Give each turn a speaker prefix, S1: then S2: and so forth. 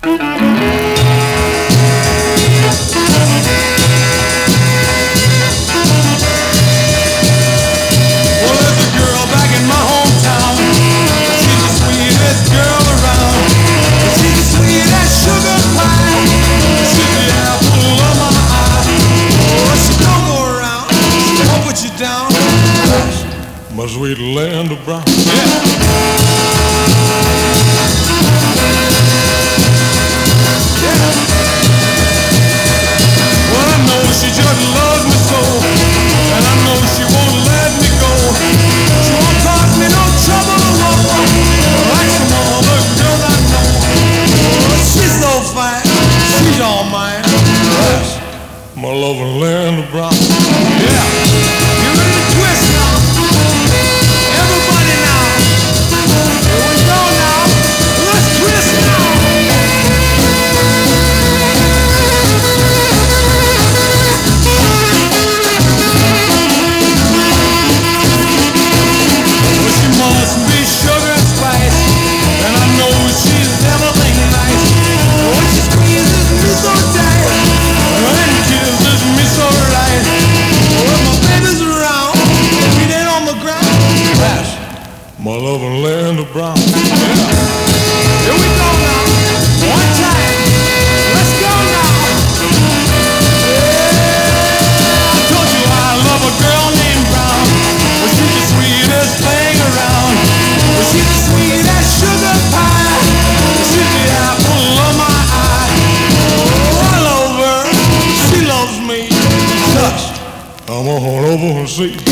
S1: My sweet land of brown. Well, I know she just loves me so, and I know she won't let me go. She won't cause me no trouble like some other girls I know. Oh, she's so fine, she's all mine. My loving land of brown. Yeah, you ready to twist now? Everybody now. Here we go now. Let's twist now. Well, she must be sugar and spice, and I know she's everything nice. Oh, she squeezes me so tight, and kisses me so right. When my baby's around, feet ain't on the ground. That's my loving land of brown. Yeah. Here we go now. One time. Let's go now. Yeah. I told you I love a girl named Brown. Well, she's the sweetest thing around. Well, she's the sweetest sugar pie. She's the apple of my eye. Oh, I love her. She loves me. Shush. I'm gonna hold over and see.